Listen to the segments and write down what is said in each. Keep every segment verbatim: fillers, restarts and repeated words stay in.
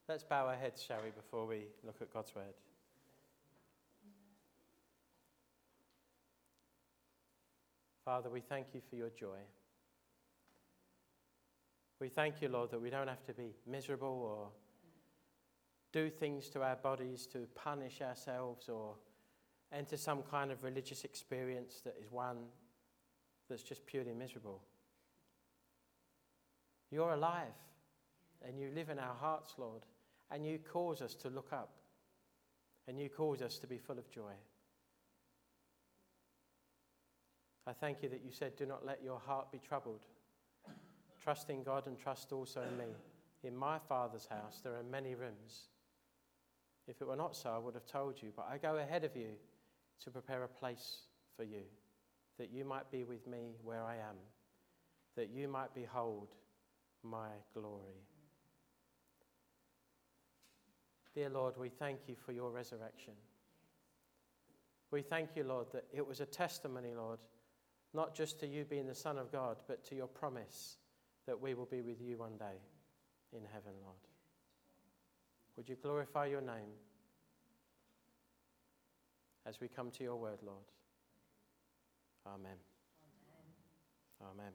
Let's bow our heads, shall we, before we look at God's word. Father, we thank you for your joy. We thank you, Lord, that we don't have to be miserable or do things to our bodies to punish ourselves or enter some kind of religious experience that is one that's just purely miserable. You're alive and you live in our hearts, Lord, and you cause us to look up and you cause us to be full of joy. I thank you that you said, do not let your heart be troubled. Trust in God and trust also in me. In my Father's house there are many rooms. If it were not so, I would have told you, but I go ahead of you to prepare a place for you, that you might be with me where I am, that you might behold my glory. Dear Lord, we thank you for your resurrection. We thank you, Lord, that it was a testimony, Lord, not just to you being the Son of God, but to your promise that we will be with you one day in heaven, Lord. Would you glorify your name as we come to your word, Lord? Amen. Amen.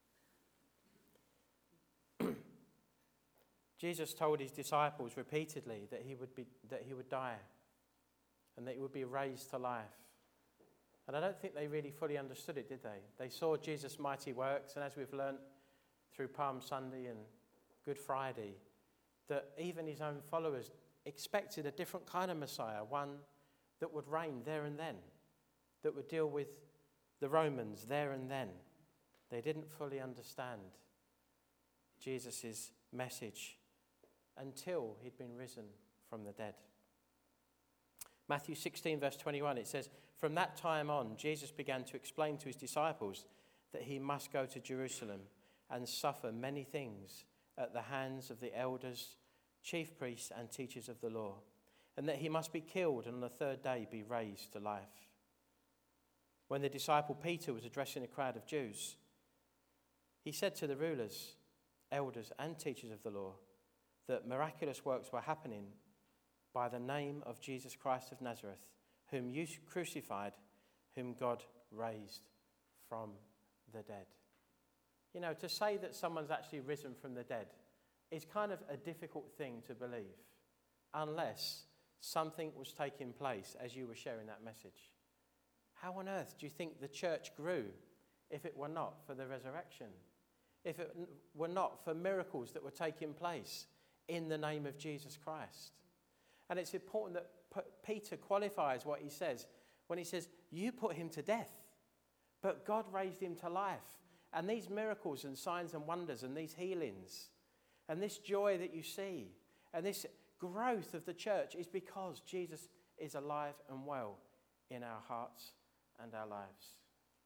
Amen. Jesus told his disciples repeatedly that he would be that he would die and that he would be raised to life. And I don't think they really fully understood it, did they? They saw Jesus' mighty works, and as we've learnt through Palm Sunday and Good Friday, that even his own followers expected a different kind of Messiah, one that would reign there and then, that would deal with the Romans there and then. They didn't fully understand Jesus' message until he'd been risen from the dead. Matthew sixteen, verse twenty-one, it says, from that time on, Jesus began to explain to his disciples that he must go to Jerusalem and suffer many things at the hands of the elders, chief priests, and teachers of the law, and that he must be killed and on the third day be raised to life. When the disciple Peter was addressing a crowd of Jews, he said to the rulers, elders, and teachers of the law that miraculous works were happening by the name of Jesus Christ of Nazareth, whom you crucified, whom God raised from the dead. You know, to say that someone's actually risen from the dead is kind of a difficult thing to believe, unless something was taking place as you were sharing that message. How on earth do you think the church grew if it were not for the resurrection? If it were not for miracles that were taking place in the name of Jesus Christ? And it's important that Peter qualifies what he says when he says, you put him to death, but God raised him to life. And these miracles and signs and wonders and these healings and this joy that you see and this growth of the church is because Jesus is alive and well in our hearts and our lives.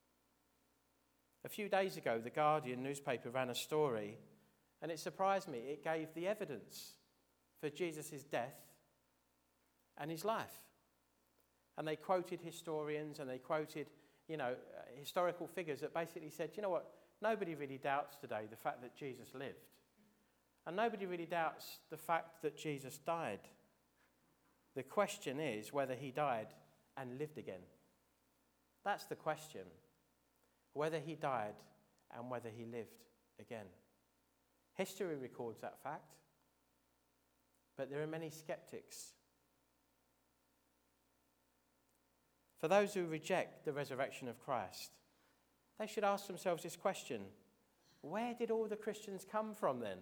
A few days ago, the Guardian newspaper ran a story, and it surprised me. It gave the evidence for Jesus' death and his life. And they quoted historians and they quoted, you know, uh, historical figures that basically said, you know what, nobody really doubts today the fact that Jesus lived. And nobody really doubts the fact that Jesus died. The question is whether he died and lived again. That's the question. Whether he died and whether he lived again. History records that fact. But there are many skeptics. For those who reject the resurrection of Christ, they should ask themselves this question: where did all the Christians come from then?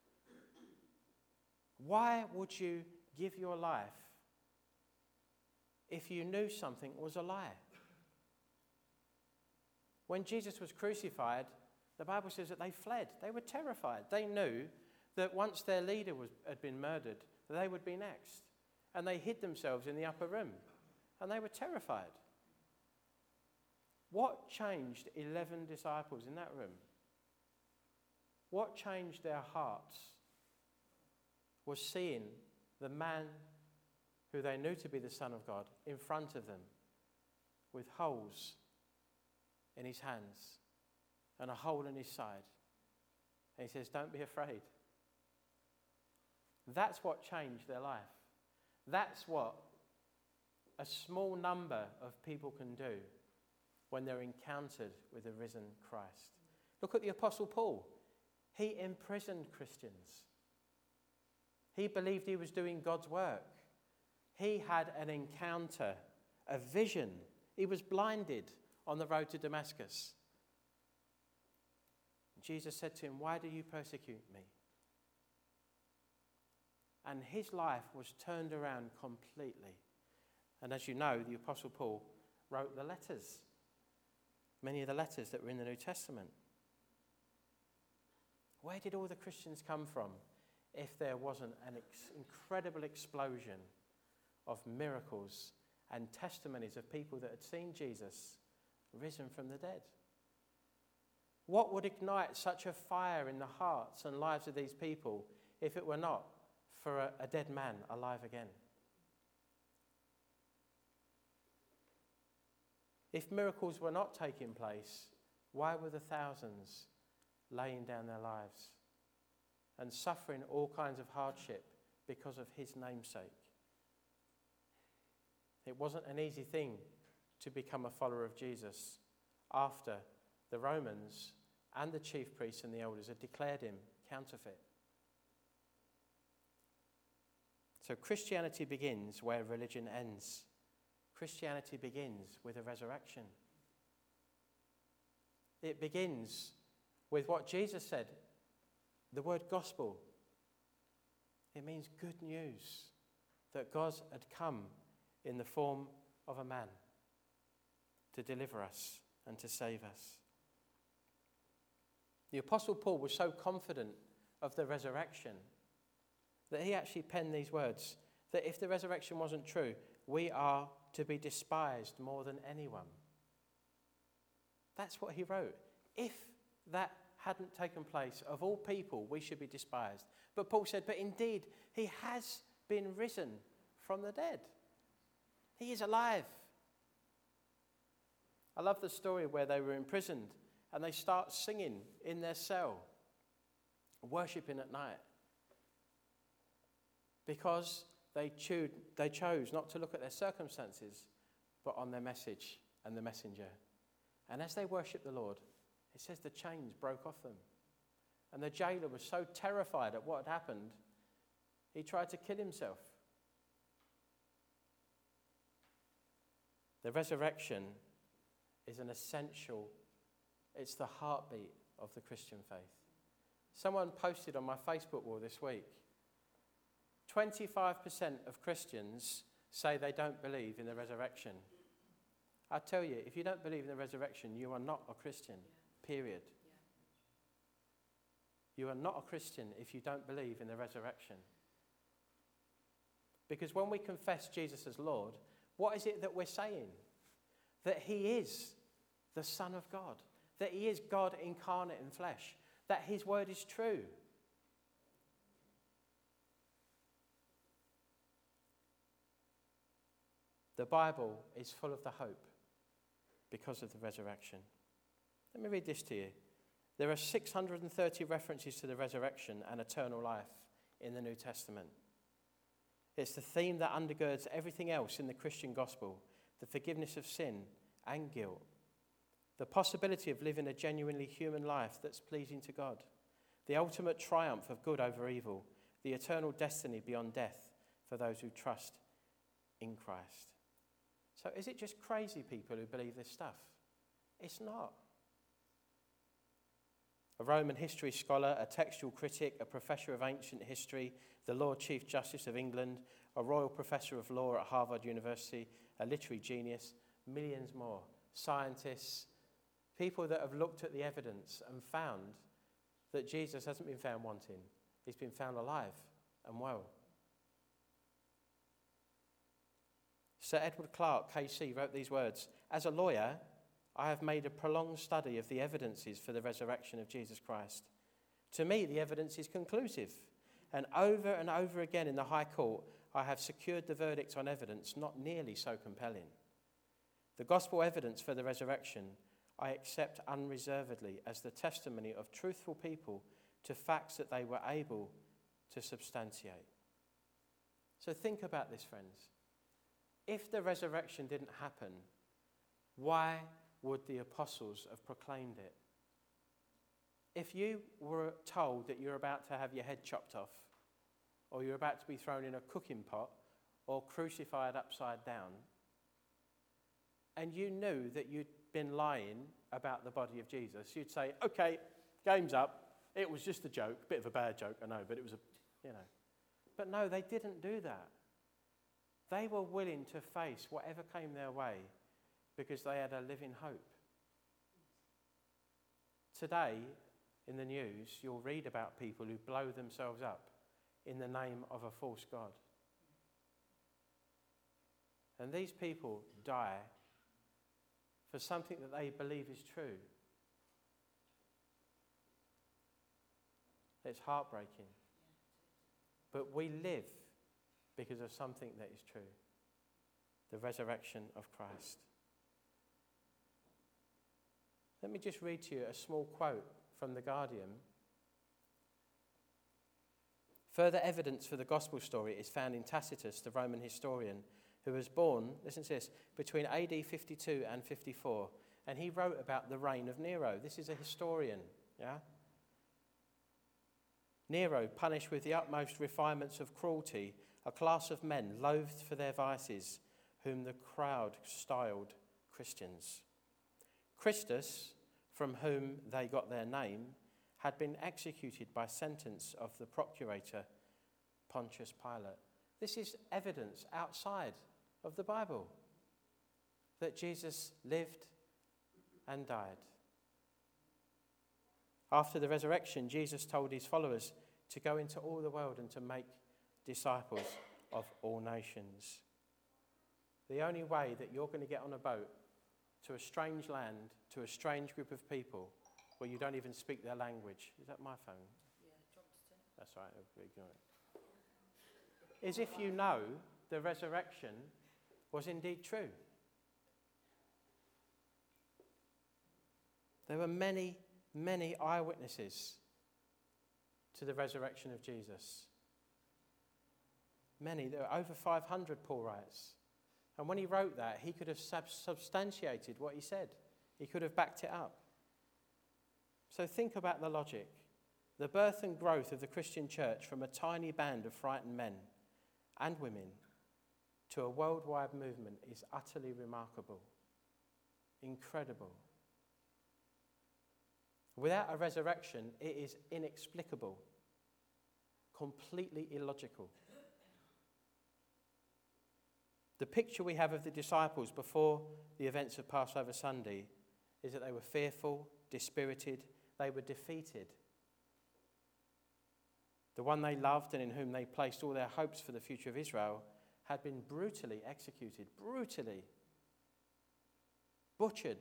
Why would you give your life if you knew something was a lie? When Jesus was crucified, the Bible says that they fled. They were terrified. They knew that once their leader was, had been murdered, they would be next. And they hid themselves in the upper room. And they were terrified. What changed eleven disciples in that room? What changed their hearts was seeing the man who they knew to be the Son of God in front of them with holes in his hands and a hole in his side. And he says, don't be afraid. That's what changed their life. That's what a small number of people can do when they're encountered with the risen Christ. Look at the Apostle Paul. He imprisoned Christians. He believed he was doing God's work. He had an encounter, a vision. He was blinded on the road to Damascus. Jesus said to him, "Why do you persecute me?" And his life was turned around completely. And as you know, the Apostle Paul wrote the letters, many of the letters that were in the New Testament. Where did all the Christians come from if there wasn't an ex- incredible explosion of miracles and testimonies of people that had seen Jesus risen from the dead? What would ignite such a fire in the hearts and lives of these people if it were not for a, a dead man alive again? If miracles were not taking place, why were the thousands laying down their lives and suffering all kinds of hardship because of his namesake? It wasn't an easy thing to become a follower of Jesus after the Romans and the chief priests and the elders had declared him counterfeit. So Christianity begins where religion ends. Christianity begins with a resurrection. It begins with what Jesus said, the word gospel. It means good news that God had come in the form of a man to deliver us and to save us. The Apostle Paul was so confident of the resurrection that he actually penned these words, that if the resurrection wasn't true, we are to be despised more than anyone. That's what he wrote. If that hadn't taken place, of all people, we should be despised. But Paul said, but indeed, he has been risen from the dead. He is alive. I love the story where they were imprisoned and they start singing in their cell, worshipping at night, because they, chewed, they chose not to look at their circumstances, but on their message and the messenger. And as they worshipped the Lord, it says the chains broke off them. And the jailer was so terrified at what had happened, he tried to kill himself. The resurrection is an essential, it's the heartbeat of the Christian faith. Someone posted on my Facebook wall this week, twenty-five percent of Christians say they don't believe in the resurrection. I tell you, if you don't believe in the resurrection, you are not a Christian, period. You are not a Christian if you don't believe in the resurrection. Because when we confess Jesus as Lord, what is it that we're saying? That he is the Son of God, that he is God incarnate in flesh, that his word is true. The Bible is full of the hope because of the resurrection. Let me read this to you. There are six hundred thirty references to the resurrection and eternal life in the New Testament. It's the theme that undergirds everything else in the Christian gospel, the forgiveness of sin and guilt, the possibility of living a genuinely human life that's pleasing to God, the ultimate triumph of good over evil, the eternal destiny beyond death for those who trust in Christ. So is it just crazy people who believe this stuff? It's not. A Roman history scholar, a textual critic, a professor of ancient history, the Lord Chief Justice of England, a royal professor of law at Harvard University, a literary genius, millions more, scientists, people that have looked at the evidence and found that Jesus hasn't been found wanting. He's been found alive and well. Sir Edward Clarke, K C, wrote these words, "As a lawyer, I have made a prolonged study of the evidences for the resurrection of Jesus Christ. To me, the evidence is conclusive. And over and over again in the High Court, I have secured the verdict on evidence not nearly so compelling. The gospel evidence for the resurrection I accept unreservedly as the testimony of truthful people to facts that they were able to substantiate." So think about this, friends. If the resurrection didn't happen, why would the apostles have proclaimed it? If you were told that you're about to have your head chopped off, or you're about to be thrown in a cooking pot, or crucified upside down, and you knew that you'd been lying about the body of Jesus, you'd say, okay, game's up. It was just a joke, bit of a bad joke, I know, but it was a, you know. But no, they didn't do that. They were willing to face whatever came their way because they had a living hope. Today, in the news, you'll read about people who blow themselves up in the name of a false god. And these people die for something that they believe is true. It's heartbreaking. But we live because of something that is true. The resurrection of Christ. Let me just read to you a small quote from The Guardian. Further evidence for the gospel story is found in Tacitus, the Roman historian, who was born, listen to this, between A D fifty-two and fifty-four. And he wrote about the reign of Nero. This is a historian, yeah? Nero punished with the utmost refinements of cruelty a class of men loathed for their vices, whom the crowd styled Christians. Christus, from whom they got their name, had been executed by sentence of the procurator Pontius Pilate. This is evidence outside of the Bible that Jesus lived and died. After the resurrection, Jesus told his followers to go into all the world and to make disciples of all nations. The only way that you're going to get on a boat to a strange land, to a strange group of people, where you don't even speak their language. Is that my phone? Yeah, dropped it. That's right, ignore it. Is if you know the resurrection was indeed true. There were many, many eyewitnesses to the resurrection of Jesus. Many. There were over five hundred, Paul writes. And when he wrote that, he could have sub- substantiated what he said. He could have backed it up. So think about the logic. The birth and growth of the Christian church from a tiny band of frightened men and women to a worldwide movement is utterly remarkable. Incredible. Without a resurrection, it is inexplicable, completely illogical. The picture we have of the disciples before the events of Passover Sunday is that they were fearful, dispirited, they were defeated. The one they loved and in whom they placed all their hopes for the future of Israel had been brutally executed, brutally butchered.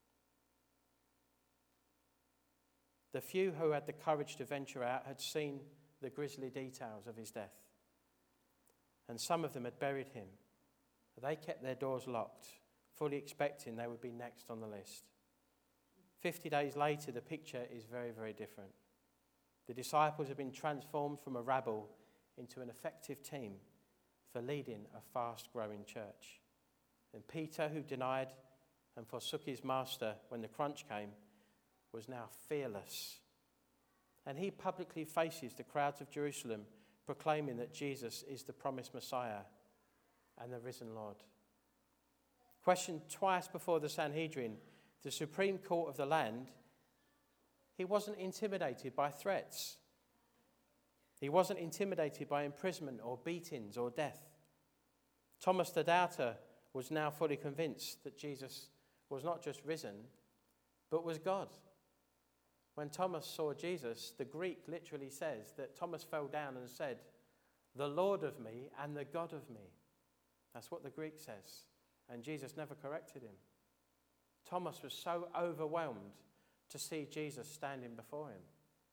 The few who had the courage to venture out had seen the grisly details of his death. And some of them had buried him. They kept their doors locked, fully expecting they would be next on the list. Fifty days later, the picture is very, very different. The disciples have been transformed from a rabble into an effective team for leading a fast-growing church. And Peter, who denied and forsook his master when the crunch came, was now fearless. And he publicly faces the crowds of Jerusalem, proclaiming that Jesus is the promised Messiah and the risen Lord. Questioned twice before the Sanhedrin, the Supreme Court of the land, he wasn't intimidated by threats. He wasn't intimidated by imprisonment or beatings or death. Thomas the doubter was now fully convinced that Jesus was not just risen, but was God. When Thomas saw Jesus, the Greek literally says that Thomas fell down and said, "The Lord of me and the God of me." That's what the Greek says. And Jesus never corrected him. Thomas was so overwhelmed to see Jesus standing before him.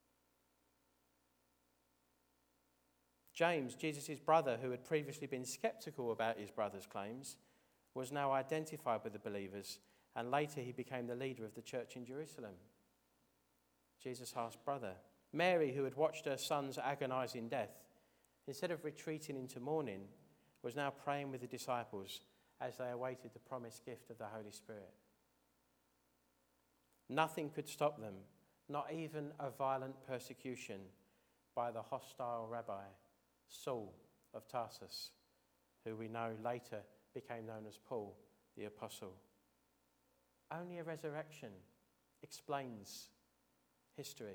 James, Jesus' brother, who had previously been skeptical about his brother's claims, was now identified with the believers, and later he became the leader of the church in Jerusalem. Jesus' half brother. Mary, who had watched her son's agonizing death, instead of retreating into mourning, was now praying with the disciples as they awaited the promised gift of the Holy Spirit. Nothing could stop them, not even a violent persecution by the hostile rabbi, Saul of Tarsus, who we know later became known as Paul the Apostle. Only a resurrection explains history.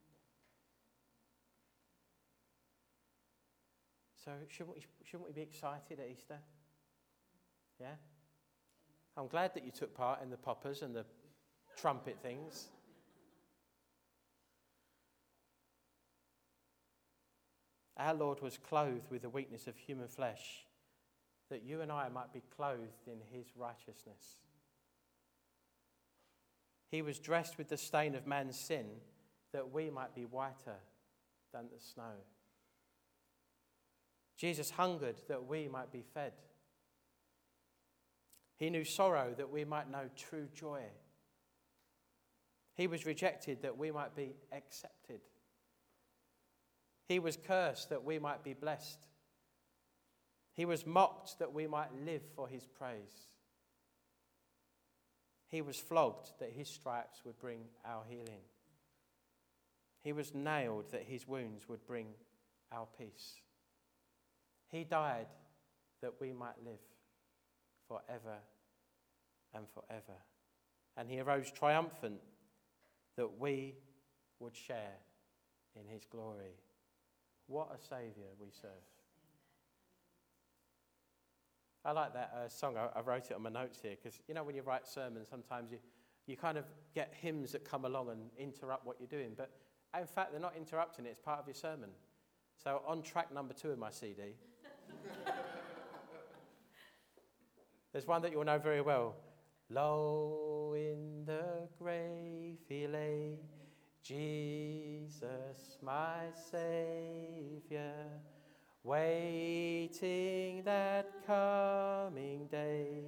So shouldn't we, shouldn't we be excited at Easter? Yeah? I'm glad that you took part in the poppers and the trumpet things. Our Lord was clothed with the weakness of human flesh, that you and I might be clothed in his righteousness. He was dressed with the stain of man's sin, that we might be whiter than the snow. Jesus hungered that we might be fed. He knew sorrow that we might know true joy. He was rejected that we might be accepted. He was cursed that we might be blessed. He was mocked that we might live for his praise. He was flogged that his stripes would bring our healing. He was nailed that his wounds would bring our peace. He died that we might live forever and forever. And he arose triumphant that we would share in his glory. What a Saviour we serve. I like that uh, song. I, I wrote it on my notes here because, you know, when you write sermons, sometimes you, you kind of get hymns that come along and interrupt what you're doing. But in fact, they're not interrupting it. It's part of your sermon. So on track number two of my C D, there's one that you'll know very well. Low in the grave he lay, Jesus my Saviour, waiting that coming day,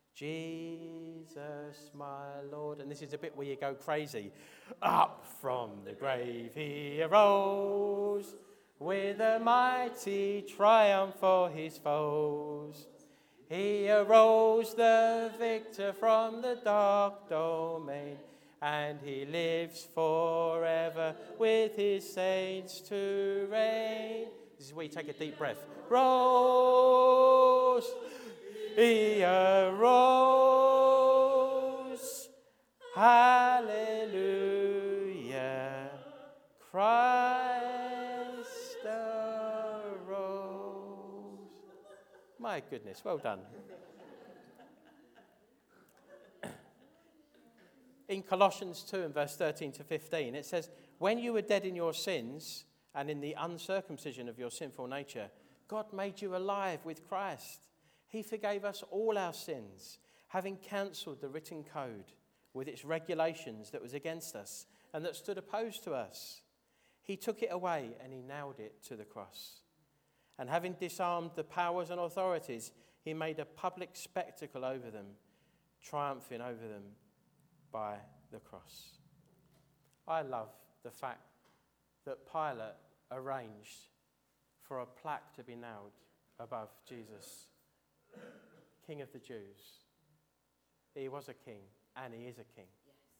Jesus my Lord. And this is a bit where you go crazy. Up from the grave he arose, with a mighty triumph for his foes. He arose the victor from the dark domain, and he lives forever with his saints to reign. This is where you take a deep breath. Rose, he arose. Hallelujah. Christ arose. My goodness, well done. In Colossians two and verse thirteen to fifteen, it says, when you were dead in your sins and in the uncircumcision of your sinful nature, God made you alive with Christ. He forgave us all our sins, having cancelled the written code with its regulations that was against us and that stood opposed to us. He took it away and he nailed it to the cross. And having disarmed the powers and authorities, he made a public spectacle over them, triumphing over them by the cross. I love the fact that Pilate arranged for a plaque to be nailed above Jesus, King of the Jews. He was a king, and he is a king.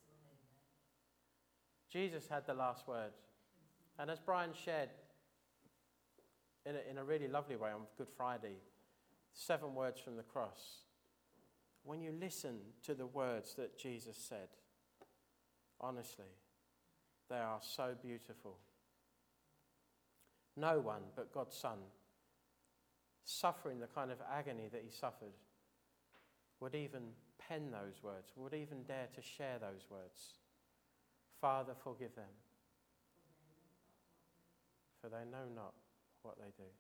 Jesus had the last word. And as Brian shared in a, in a really lovely way on Good Friday, seven words from the cross. When you listen to the words that Jesus said, honestly, they are so beautiful. No one but God's Son, suffering the kind of agony that he suffered, would even pen those words, would even dare to share those words. Father, forgive them, for they know not what they do.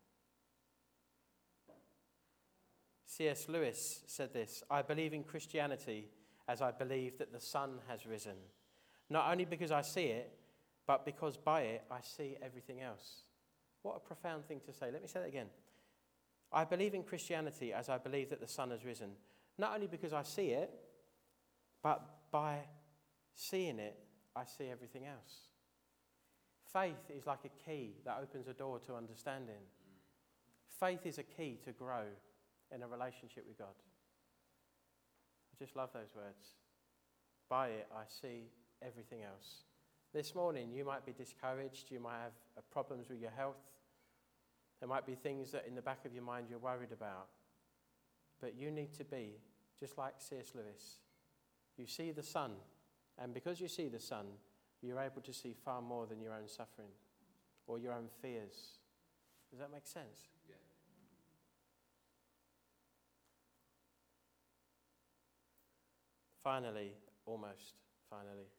C S Lewis said this, I believe in Christianity as I believe that the sun has risen, not only because I see it, but because by it I see everything else. What a profound thing to say. Let me say that again. I believe in Christianity as I believe that the sun has risen, not only because I see it, but by seeing it, I see everything else. Faith is like a key that opens a door to understanding. Faith is a key to grow in a relationship with God. I just love those words. By it, I see everything else. This morning, you might be discouraged. You might have uh, problems with your health. There might be things that in the back of your mind you're worried about. But you need to be, just like C S Lewis, you see the sun. And because you see the sun, you're able to see far more than your own suffering or your own fears. Does that make sense? Yeah. Finally, almost finally.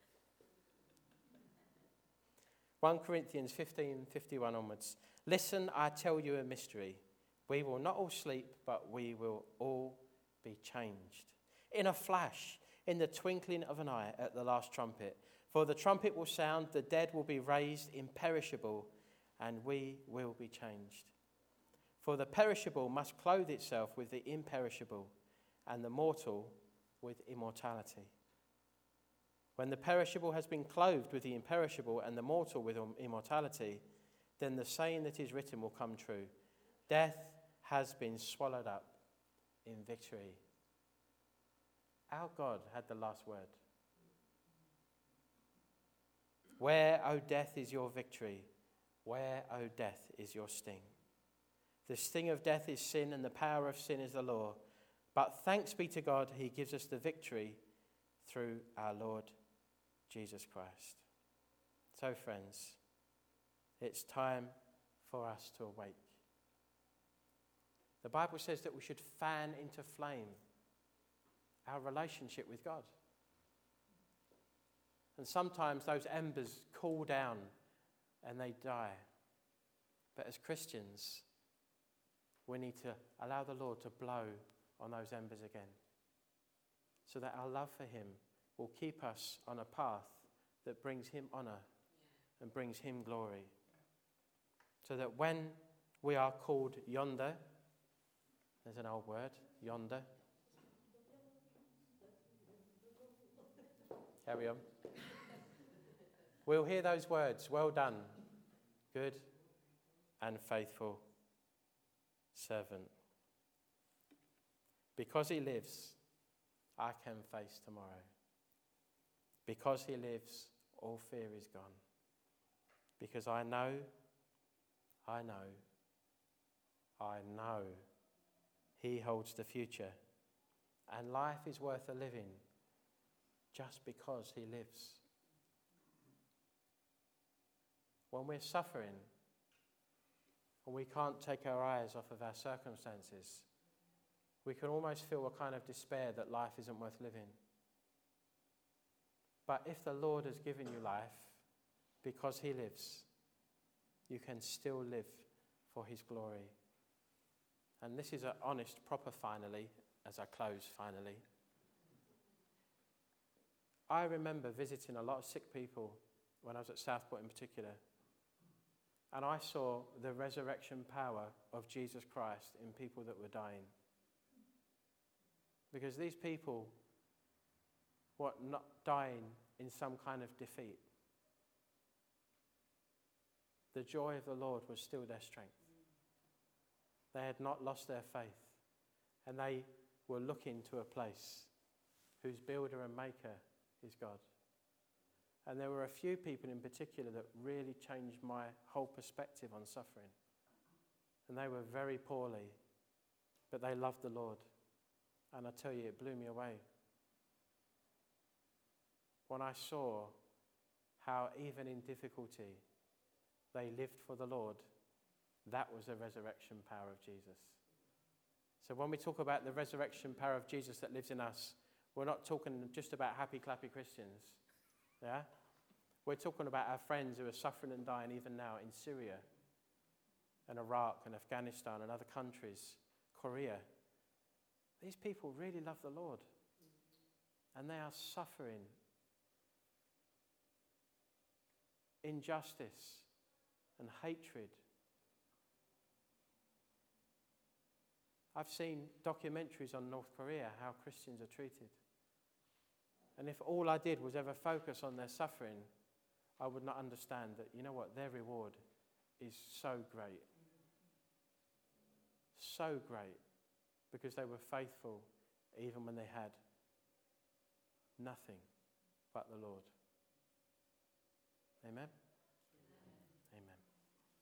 First Corinthians fifteen fifty-one onwards. Listen, I tell you a mystery. We will not all sleep, but we will all be changed. In a flash, in the twinkling of an eye, at the last trumpet. For the trumpet will sound, the dead will be raised imperishable, and we will be changed. For the perishable must clothe itself with the imperishable, and the mortal with immortality. When the perishable has been clothed with the imperishable, and the mortal with immortality, then the saying that is written will come true. Death has been swallowed up in victory. Our God had the last word. Where, O death, is your victory? Where, O death, is your sting? The sting of death is sin, and the power of sin is the law. But thanks be to God, he gives us the victory through our Lord Jesus Christ. So, friends, it's time for us to awake. The Bible says that we should fan into flame our relationship with God. And sometimes those embers cool down and they die. But as Christians, we need to allow the Lord to blow on those embers again, so that our love for him will keep us on a path that brings him honour and brings him glory. So that when we are called yonder, there's an old word, yonder. Carry on. We'll hear those words, well done, good and faithful servant. Because he lives, I can face tomorrow. Because he lives, all fear is gone. Because I know, I know, I know he holds the future. And life is worth a living just because he lives. When we're suffering and we can't take our eyes off of our circumstances, we can almost feel a kind of despair that life isn't worth living. But if the Lord has given you life because he lives, you can still live for his glory. And this is an honest, proper finally, as I close finally. I remember visiting a lot of sick people when I was at Southport in particular. And I saw the resurrection power of Jesus Christ in people that were dying. Because these people were not dying in some kind of defeat. The joy of the Lord was still their strength. They had not lost their faith. And they were looking to a place whose builder and maker is God. And there were a few people in particular that really changed my whole perspective on suffering. And they were very poorly, but they loved the Lord. And I tell you, it blew me away. When I saw how even in difficulty they lived for the Lord, that was the resurrection power of Jesus. So when we talk about the resurrection power of Jesus that lives in us, we're not talking just about happy, clappy Christians. Yeah? We're talking about our friends who are suffering and dying even now in Syria and Iraq and Afghanistan and other countries, Korea. These people really love the Lord. And they are suffering injustice and hatred. I've seen documentaries on North Korea, how Christians are treated. And if all I did was ever focus on their suffering, I would not understand that, you know what, their reward is so great. So great, because they were faithful even when they had nothing but the Lord. Amen.